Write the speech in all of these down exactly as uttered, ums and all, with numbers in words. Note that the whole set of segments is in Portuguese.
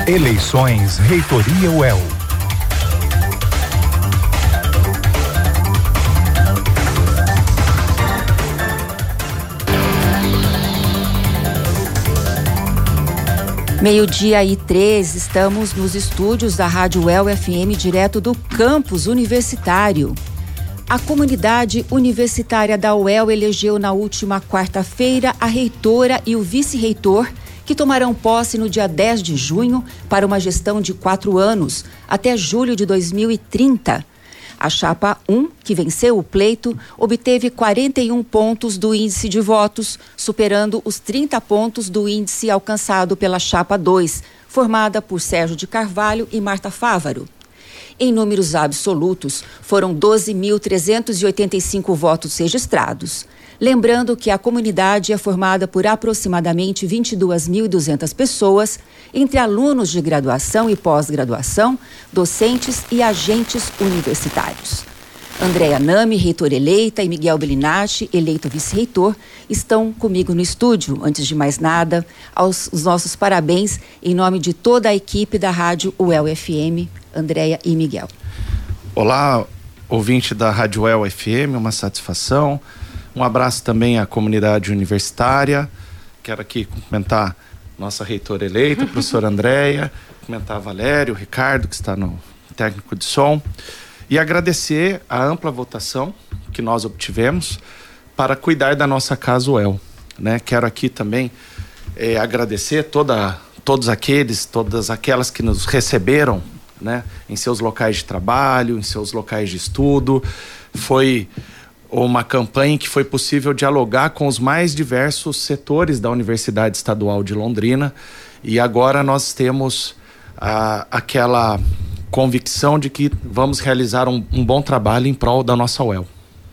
Eleições Reitoria U E L. Meio-dia e três, estamos nos estúdios da Rádio U E L F M, direto do campus universitário. A comunidade universitária da U E L elegeu na última quarta-feira a reitora e o vice-reitor, que tomarão posse no dia dez de junho para uma gestão de quatro anos, até julho de dois mil e trinta. A chapa um, que venceu o pleito, obteve quarenta e um pontos do índice de votos, superando os trinta pontos do índice alcançado pela chapa dois, formada por Sérgio de Carvalho e Marta Fávaro. Em números absolutos, foram doze mil trezentos e oitenta e cinco votos registrados. Lembrando que a comunidade é formada por aproximadamente vinte e duas mil e duzentas pessoas, entre alunos de graduação e pós-graduação, docentes e agentes universitários. Andréa Nami, reitora eleita, e Miguel Bellinati, eleito vice-reitor, estão comigo no estúdio. Antes de mais nada, aos os nossos parabéns em nome de toda a equipe da Rádio U E L F M, Andréa e Miguel. Olá, ouvinte da Rádio U E L F M, uma satisfação. Um abraço também à comunidade universitária. Quero aqui cumprimentar nossa reitora eleita, a professora Andréa, cumprimentar a Valério, o Ricardo, que está no técnico de som, e agradecer a ampla votação que nós obtivemos para cuidar da nossa casa U E L, né? Quero aqui também é, agradecer toda, todos aqueles, todas aquelas que nos receberam, né, em seus locais de trabalho, em seus locais de estudo. Foi uma campanha que foi possível dialogar com os mais diversos setores da Universidade Estadual de Londrina, e agora nós temos ah, aquela convicção de que vamos realizar um, um bom trabalho em prol da nossa U E L.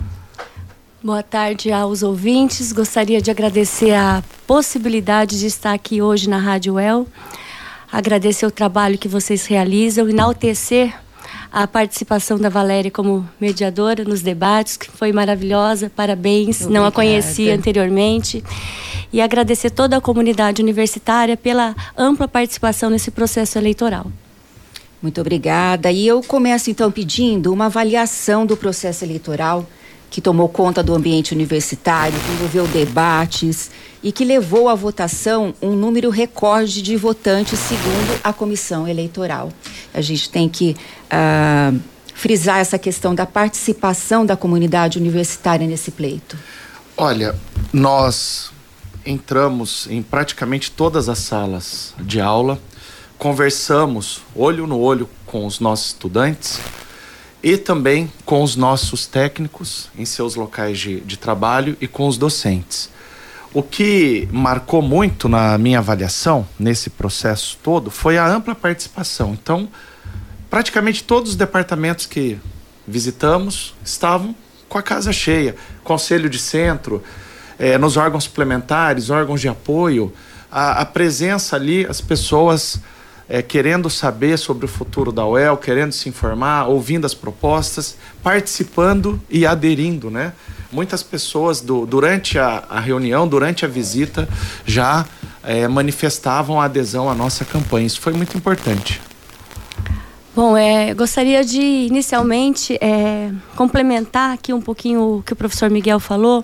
Boa tarde aos ouvintes. Gostaria de agradecer a possibilidade de estar aqui hoje na Rádio U E L, agradecer o trabalho que vocês realizam, enaltecer a participação da Valéria como mediadora nos debates, que foi maravilhosa, parabéns. Obrigada. Não a conhecia anteriormente. E agradecer toda a comunidade universitária pela ampla participação nesse processo eleitoral. Muito obrigada. E eu começo então pedindo uma avaliação do processo eleitoral que tomou conta do ambiente universitário, que envolveu debates e que levou à votação um número recorde de votantes, segundo a comissão eleitoral. A gente tem que uh, frisar essa questão da participação da comunidade universitária nesse pleito. Olha, nós entramos em praticamente todas as salas de aula, conversamos olho no olho com os nossos estudantes e também com os nossos técnicos em seus locais de, de trabalho e com os docentes. O que marcou muito na minha avaliação, nesse processo todo, foi a ampla participação. Então, praticamente todos os departamentos que visitamos estavam com a casa cheia. Conselho de centro, eh, nos órgãos suplementares, órgãos de apoio, a, a presença ali, as pessoas É, querendo saber sobre o futuro da U E L, querendo se informar, ouvindo as propostas, participando e aderindo, né? Muitas pessoas do, durante a, a reunião, durante a visita, já é, manifestavam a adesão à nossa campanha. Isso foi muito importante. Bom, é, gostaria de inicialmente é, complementar aqui um pouquinho o que o professor Miguel falou.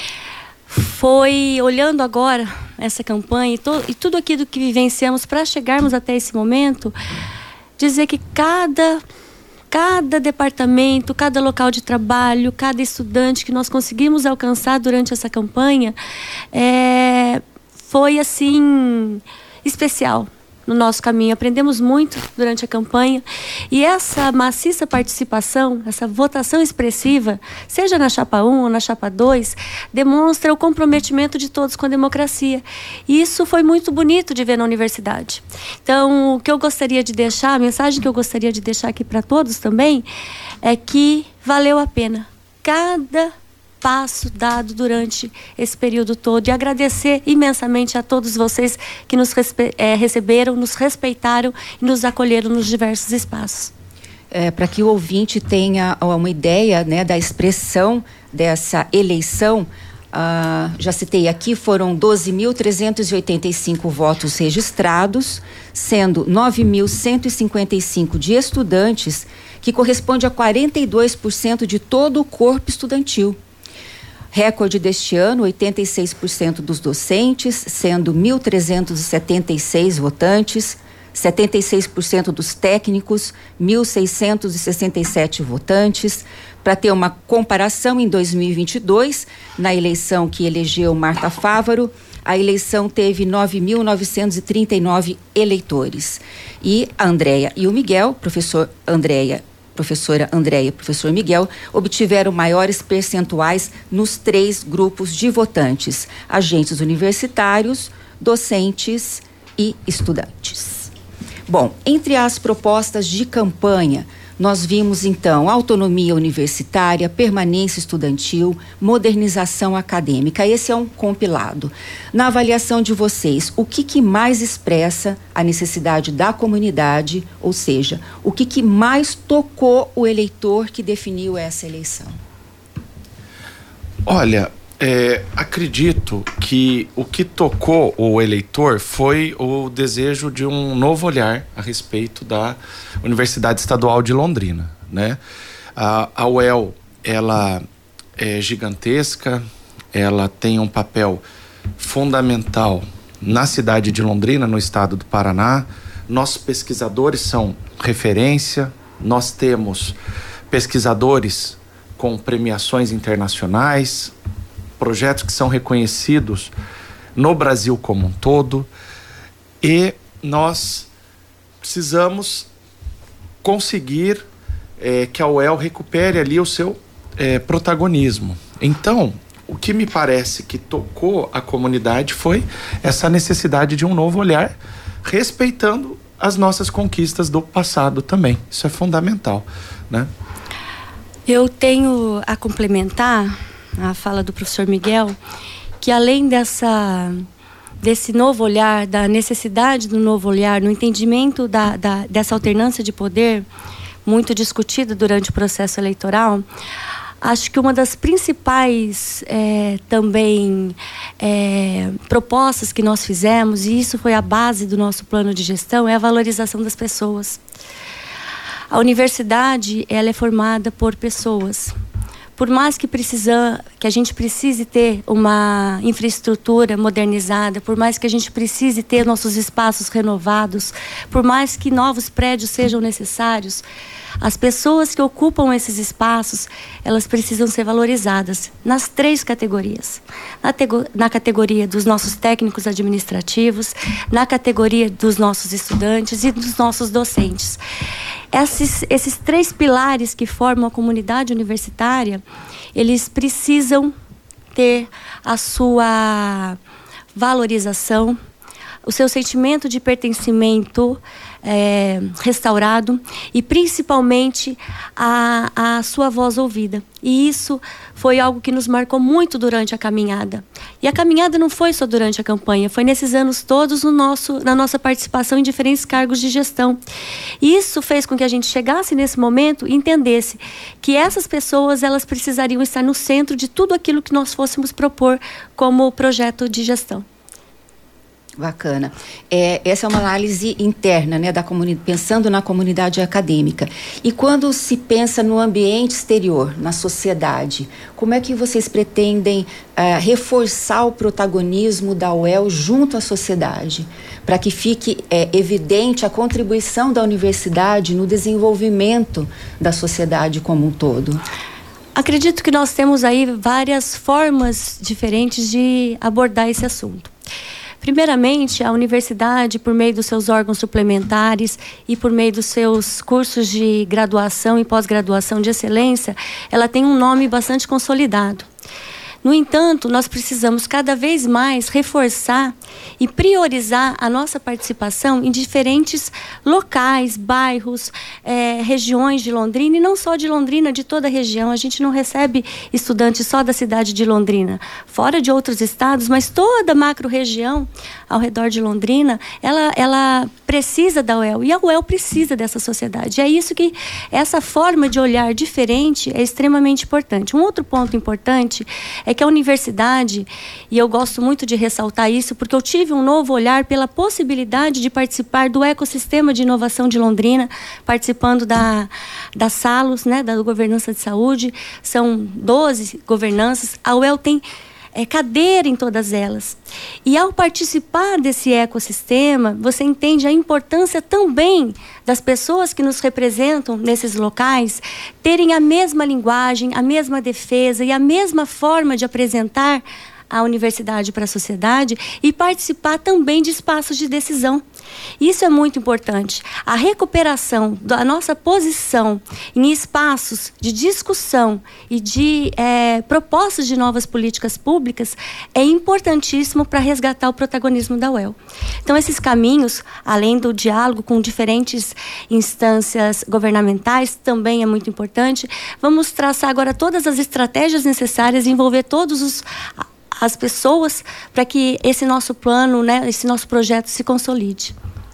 Foi olhando agora essa campanha e, to, e tudo aquilo que vivenciamos para chegarmos até esse momento, dizer que cada, cada departamento, cada local de trabalho, cada estudante que nós conseguimos alcançar durante essa campanha é, foi assim especial no nosso caminho. Aprendemos muito durante a campanha, e essa maciça participação, essa votação expressiva, seja na chapa um ou na chapa dois, demonstra o comprometimento de todos com a democracia. E isso foi muito bonito de ver na universidade. Então, o que eu gostaria de deixar, a mensagem que eu gostaria de deixar aqui para todos também, é que valeu a pena cada passo dado durante esse período todo, e agradecer imensamente a todos vocês que nos respe- é, receberam, nos respeitaram e nos acolheram nos diversos espaços. É, para que o ouvinte tenha uma ideia, né, da expressão dessa eleição, Ah, já citei aqui, foram doze mil trezentos e oitenta e cinco votos registrados, sendo nove mil cento e cinquenta e cinco de estudantes, que corresponde a quarenta e dois por cento de todo o corpo estudantil. Recorde deste ano, oitenta e seis por cento dos docentes, sendo mil trezentos e setenta e seis votantes, setenta e seis por cento dos técnicos, mil seiscentos e sessenta e sete votantes. Para ter uma comparação, em dois mil e vinte e dois, na eleição que elegeu Marta Fávaro, a eleição teve nove mil novecentos e trinta e nove eleitores. E a Andréia e o Miguel, professor Andréia, professora Andréia e professor Miguel, obtiveram maiores percentuais nos três grupos de votantes: agentes universitários, docentes e estudantes. Bom, entre as propostas de campanha, nós vimos então autonomia universitária, permanência estudantil, modernização acadêmica. Esse é um compilado. Na avaliação de vocês, o que, que mais expressa a necessidade da comunidade, ou seja, o que, que mais tocou o eleitor que definiu essa eleição? Olha, é, acredito que o que tocou o eleitor foi o desejo de um novo olhar a respeito da Universidade Estadual de Londrina, né? A, a U E L, ela é gigantesca, ela tem um papel fundamental na cidade de Londrina, no estado do Paraná. Nossos pesquisadores são referência, nós temos pesquisadores com premiações internacionais, projetos que são reconhecidos no Brasil como um todo, e nós precisamos conseguir é, que a U E L recupere ali o seu é, protagonismo. Então, o que me parece que tocou a comunidade foi essa necessidade de um novo olhar, respeitando as nossas conquistas do passado também. Isso é fundamental, né? Eu tenho a complementar a fala do professor Miguel, que além dessa, desse novo olhar, da necessidade do novo olhar, no entendimento da, da, dessa alternância de poder, muito discutida durante o processo eleitoral, acho que uma das principais é, também é, propostas que nós fizemos, e isso foi a base do nosso plano de gestão, é a valorização das pessoas. A universidade, ela é formada por pessoas. Por mais que, precisa, que a gente precise ter uma infraestrutura modernizada, por mais que a gente precise ter nossos espaços renovados, por mais que novos prédios sejam necessários, as pessoas que ocupam esses espaços, elas precisam ser valorizadas nas três categorias. Na, tego, na categoria dos nossos técnicos administrativos, na categoria dos nossos estudantes e dos nossos docentes. Esses, esses três pilares que formam a comunidade universitária, eles precisam ter a sua valorização, o seu sentimento de pertencimento é, restaurado e principalmente a, a sua voz ouvida. E isso foi algo que nos marcou muito durante a caminhada. E a caminhada não foi só durante a campanha, foi nesses anos todos no nosso, na nossa participação em diferentes cargos de gestão. E isso fez com que a gente chegasse nesse momento e entendesse que essas pessoas, elas precisariam estar no centro de tudo aquilo que nós fôssemos propor como projeto de gestão. Bacana. É, essa é uma análise interna, né, da comunidade, pensando na comunidade acadêmica. E quando se pensa no ambiente exterior, na sociedade, como é que vocês pretendem uh, reforçar o protagonismo da U E L junto à sociedade, para que fique é, evidente a contribuição da universidade no desenvolvimento da sociedade como um todo? Acredito que nós temos aí várias formas diferentes de abordar esse assunto. Primeiramente, a universidade, por meio dos seus órgãos suplementares e por meio dos seus cursos de graduação e pós-graduação de excelência, ela tem um nome bastante consolidado. No entanto, nós precisamos cada vez mais reforçar e priorizar a nossa participação em diferentes locais, bairros, é, regiões de Londrina, e não só de Londrina, de toda a região. A gente não recebe estudantes só da cidade de Londrina, fora de outros estados, mas toda a macro-região ao redor de Londrina, ela, ela precisa da U E L, e a U E L precisa dessa sociedade. É isso que, essa forma de olhar diferente é extremamente importante. Um outro ponto importante é que a universidade, e eu gosto muito de ressaltar isso, porque eu tive um novo olhar pela possibilidade de participar do ecossistema de inovação de Londrina, participando da, da Salos, né, da Governança de Saúde. São doze governanças. A U E L tem É cadeira em todas elas. E ao participar desse ecossistema, você entende a importância também das pessoas que nos representam nesses locais terem a mesma linguagem, a mesma defesa e a mesma forma de apresentar a universidade para a sociedade e participar também de espaços de decisão. Isso é muito importante. A recuperação da nossa posição em espaços de discussão e de é, propostas de novas políticas públicas é importantíssimo para resgatar o protagonismo da U E L. Então, esses caminhos, além do diálogo com diferentes instâncias governamentais, também é muito importante. Vamos traçar agora todas as estratégias necessárias e envolver todos os as pessoas para que esse nosso plano, né, esse nosso projeto se consolide.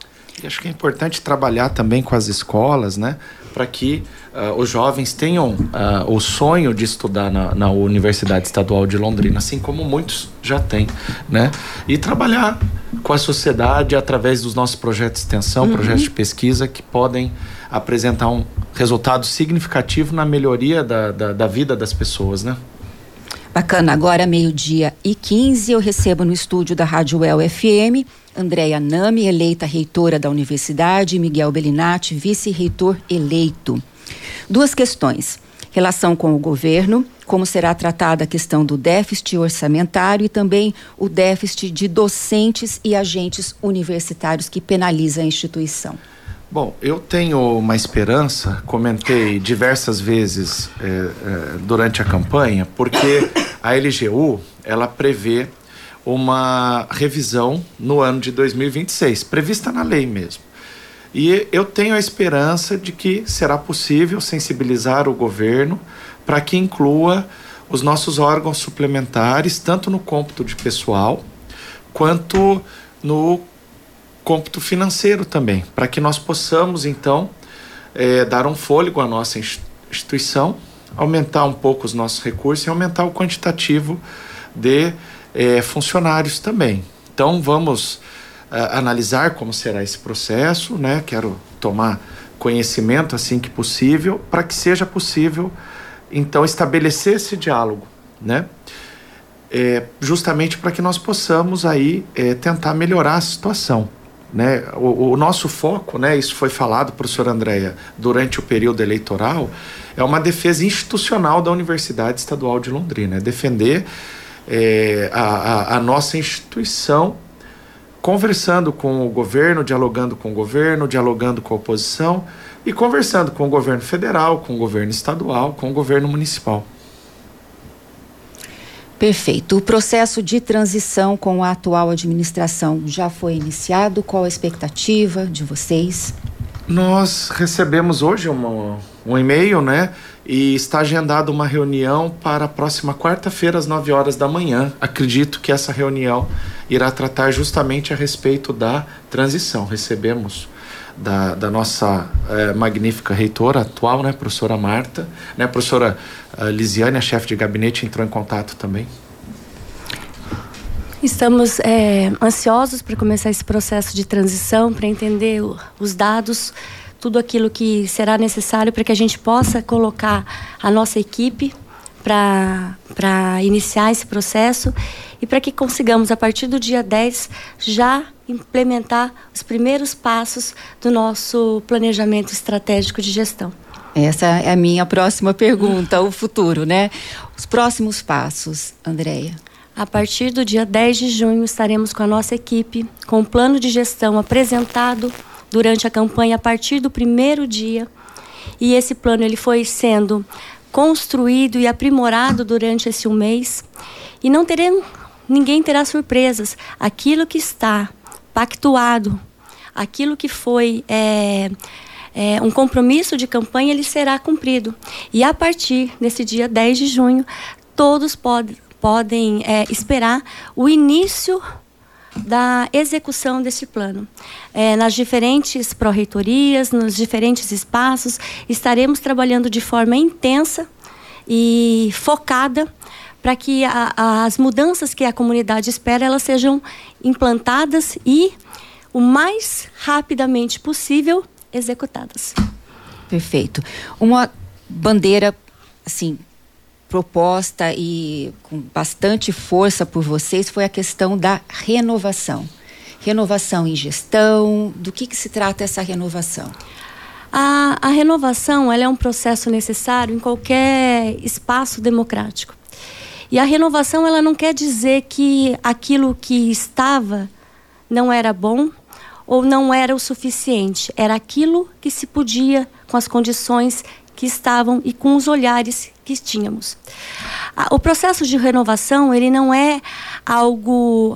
E acho que é importante trabalhar também com as escolas, né, para que uh, os jovens tenham uh, o sonho de estudar na, na Universidade Estadual de Londrina, assim como muitos já têm, né, e trabalhar com a sociedade através dos nossos projetos de extensão, uhum. projetos de pesquisa que podem apresentar um resultado significativo na melhoria da, da, da vida das pessoas, né? Bacana, agora meio-dia e quinze, eu recebo no estúdio da Rádio U E L F M, Andréia Nami, eleita reitora da universidade, e Miguel Bellinati, vice-reitor eleito. Duas questões, relação com o governo, como será tratada a questão do déficit orçamentário e também o déficit de docentes e agentes universitários que penaliza a instituição. Bom, eu tenho uma esperança, comentei diversas vezes é, é, durante a campanha, porque a L G U, ela prevê uma revisão no ano de dois mil e vinte e seis, prevista na lei mesmo. E eu tenho a esperança de que será possível sensibilizar o governo para que inclua os nossos órgãos suplementares, tanto no cômputo de pessoal, quanto no cômputo financeiro também, para que nós possamos, então, é, dar um fôlego à nossa instituição, aumentar um pouco os nossos recursos e aumentar o quantitativo de é, funcionários também. Então, vamos a, analisar como será esse processo, né? Quero tomar conhecimento assim que possível, para que seja possível, então, estabelecer esse diálogo, né? É, justamente para que nós possamos aí é, tentar melhorar a situação. Né? O, o nosso foco, né, isso foi falado, professora Andréia, durante o período eleitoral, é uma defesa institucional da Universidade Estadual de Londrina, é defender é, a, a, a nossa instituição, conversando com o governo, dialogando com o governo, dialogando com a oposição e conversando com o governo federal, com o governo estadual, com o governo municipal. Perfeito. O processo de transição com a atual administração já foi iniciado? Qual a expectativa de vocês? Nós recebemos hoje uma, um e-mail, né? E está agendada uma reunião para a próxima quarta-feira, às nove horas da manhã. Acredito que essa reunião irá tratar justamente a respeito da transição. Recebemos da, da nossa eh, magnífica reitora atual, né, professora Marta, né, professora uh, Lisiane, a chefe de gabinete, entrou em contato também. Estamos é, ansiosos para começar esse processo de transição, para entender o, os dados, tudo aquilo que será necessário para que a gente possa colocar a nossa equipe para para iniciar esse processo e para que consigamos, a partir do dia dez, já implementar os primeiros passos do nosso planejamento estratégico de gestão. Essa é a minha próxima pergunta, o futuro, né? Os próximos passos, Andréia. A partir do dia dez de junho, estaremos com a nossa equipe, com um plano de gestão apresentado durante a campanha a partir do primeiro dia. E esse plano ele foi sendo construído e aprimorado durante esse um mês. E não teremos, ninguém terá surpresas. Aquilo que está pactuado, aquilo que foi é, é, um compromisso de campanha, ele será cumprido. E a partir desse dia dez de junho, todos podem, podem é, esperar o início da execução desse plano. É, nas diferentes pró-reitorias, nos diferentes espaços, estaremos trabalhando de forma intensa e focada para que a, a, as mudanças que a comunidade espera, elas sejam implantadas e, o mais rapidamente possível, executadas. Perfeito. Uma bandeira, assim, proposta e com bastante força por vocês foi a questão da renovação. Renovação em gestão, do que, que se trata essa renovação? A, a renovação, ela é um processo necessário em qualquer espaço democrático. E a renovação, ela não quer dizer que aquilo que estava não era bom ou não era o suficiente. Era aquilo que se podia, com as condições que estavam e com os olhares que tínhamos. O processo de renovação, ele não é algo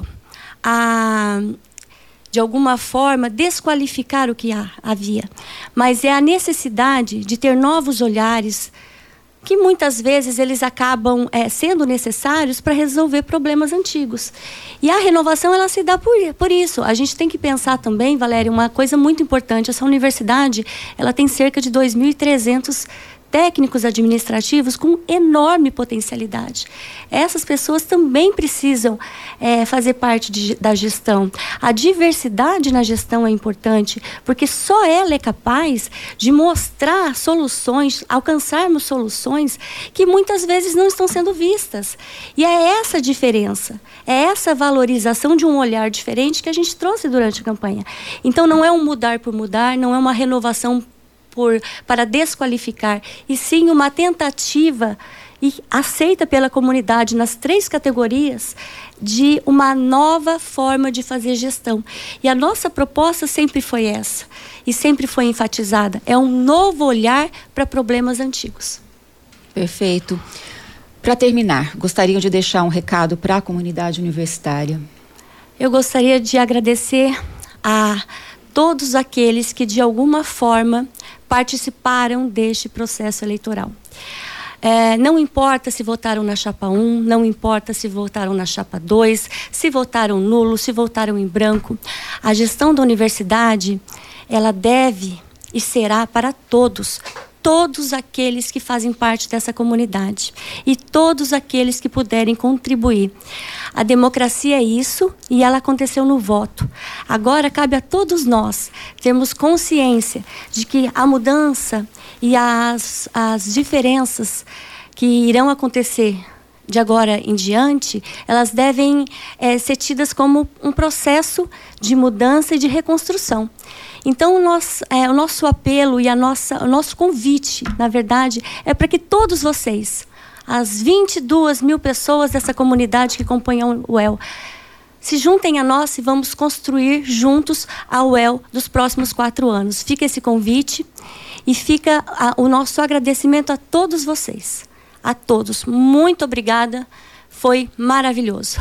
a, de alguma forma, desqualificar o que há, havia, mas é a necessidade de ter novos olhares, que muitas vezes eles acabam é, sendo necessários para resolver problemas antigos. E a renovação, ela se dá por, por isso. A gente tem que pensar também, Valéria, uma coisa muito importante. Essa universidade, ela tem cerca de dois mil e trezentos técnicos administrativos com enorme potencialidade. Essas pessoas também precisam é, fazer parte de, da gestão. A diversidade na gestão é importante, porque só ela é capaz de mostrar soluções, alcançarmos soluções que muitas vezes não estão sendo vistas. E é essa a diferença, é essa valorização de um olhar diferente que a gente trouxe durante a campanha. Então não é um mudar por mudar, não é uma renovação Por, para desqualificar, e sim uma tentativa e aceita pela comunidade nas três categorias de uma nova forma de fazer gestão. E a nossa proposta sempre foi essa, e sempre foi enfatizada, é um novo olhar para problemas antigos. Perfeito. Para terminar, gostariam de deixar um recado para a comunidade universitária? Eu gostaria de agradecer a todos aqueles que de alguma forma participaram deste processo eleitoral. É, não importa se votaram na chapa um, não importa se votaram na chapa dois, se votaram nulo, se votaram em branco. A gestão da universidade, ela deve e será para todos, todos aqueles que fazem parte dessa comunidade e todos aqueles que puderem contribuir. A democracia é isso, e ela aconteceu no voto. Agora cabe a todos nós termos consciência de que a mudança e as, as diferenças que irão acontecer de agora em diante, elas devem é, ser tidas como um processo de mudança e de reconstrução. Então, o nosso, é, o nosso apelo e a nossa, o nosso convite, na verdade, é para que todos vocês, as vinte e duas mil pessoas dessa comunidade que acompanham o U E L, se juntem a nós e vamos construir juntos a U E L dos próximos quatro anos. Fica esse convite e fica a, o nosso agradecimento a todos vocês. A todos. Muito obrigada. Foi maravilhoso.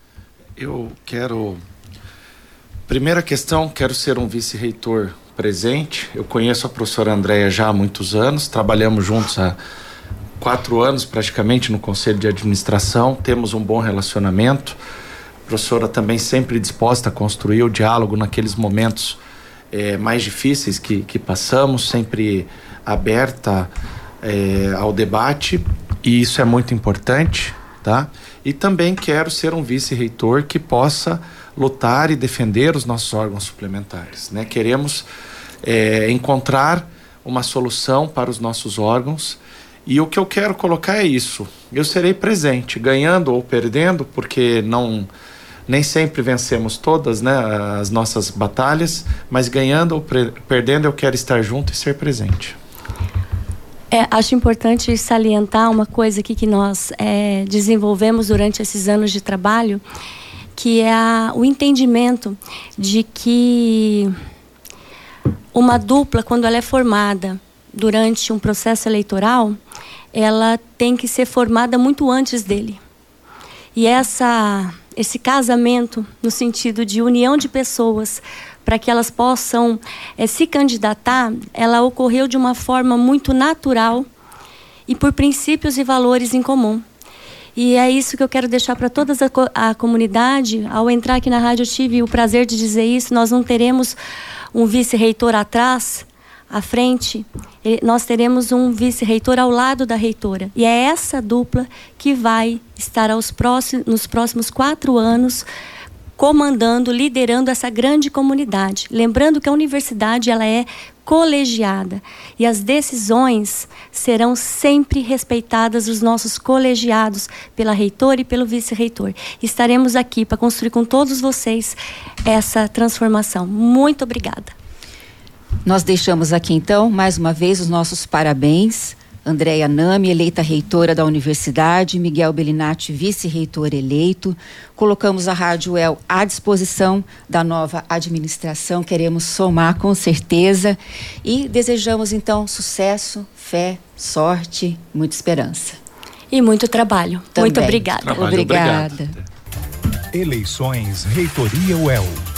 Eu quero... Primeira questão, quero ser um vice-reitor presente. Eu conheço a professora Andréia já há muitos anos, trabalhamos juntos há quatro anos praticamente no Conselho de Administração, temos um bom relacionamento. A professora também sempre disposta a construir o diálogo naqueles momentos é, mais difíceis que, que passamos, sempre aberta é, ao debate, e isso é muito importante, tá? E também quero ser um vice-reitor que possa lutar e defender os nossos órgãos suplementares, né? Queremos é, encontrar uma solução para os nossos órgãos, e o que eu quero colocar é isso: eu serei presente, ganhando ou perdendo, porque não, nem sempre vencemos todas, né, as nossas batalhas, mas ganhando ou pre- perdendo eu quero estar junto e ser presente. É, acho importante salientar uma coisa aqui que nós é, desenvolvemos durante esses anos de trabalho, que é a, o entendimento de que uma dupla, quando ela é formada durante um processo eleitoral, ela tem que ser formada muito antes dele. E essa, esse casamento, no sentido de união de pessoas, para que elas possam é, se candidatar, ela ocorreu de uma forma muito natural e por princípios e valores em comum. E é isso que eu quero deixar para toda a, a comunidade. Ao entrar aqui na rádio, eu tive o prazer de dizer isso. Nós não teremos um vice-reitor atrás, à frente, nós teremos um vice-reitor ao lado da reitora. E é essa dupla que vai estar aos próximos, nos próximos quatro anos comandando, liderando essa grande comunidade. Lembrando que a universidade ela é colegiada e as decisões serão sempre respeitadas dos nossos colegiados pela reitora e pelo vice-reitor. Estaremos aqui para construir com todos vocês essa transformação. Muito obrigada. Nós deixamos aqui então mais uma vez os nossos parabéns. Andréia Nami, eleita reitora da universidade, Miguel Bellinati, vice-reitor eleito. Colocamos a Rádio U E L à disposição da nova administração, queremos somar com certeza e desejamos então sucesso, fé, sorte, muita esperança. E muito trabalho. Também. Muito obrigada. Trabalho, Obrigada. obrigado. Eleições Reitoria U E L.